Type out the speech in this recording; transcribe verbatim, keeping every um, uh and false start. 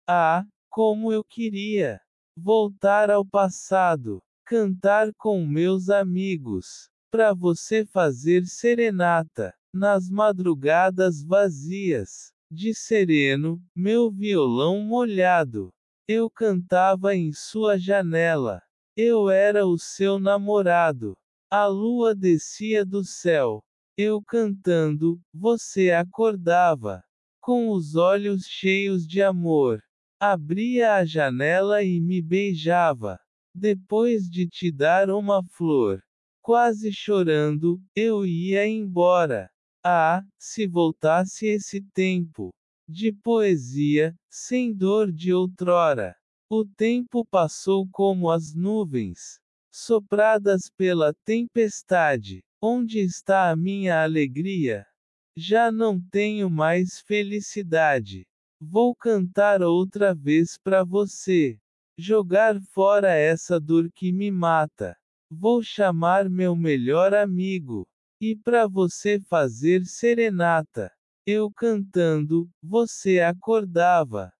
Ah, como eu queria voltar ao passado, cantar com meus amigos, pra você fazer serenata, nas madrugadas vazias, de sereno, meu violão molhado. Eu cantava em sua janela, eu era o seu namorado. A lua descia do céu, eu cantando, você acordava, com os olhos cheios de amor. Abria a janela e me beijava. Depois de te dar uma flor, quase chorando, eu ia embora. Ah, se voltasse esse tempo de poesia, sem dor de outrora. O tempo passou como as nuvens, sopradas pela tempestade. Onde está a minha alegria? Já não tenho mais felicidade. Vou cantar outra vez pra você. Jogar fora essa dor que me mata. Vou chamar meu melhor amigo. E pra você fazer serenata. Eu cantando, você acordava.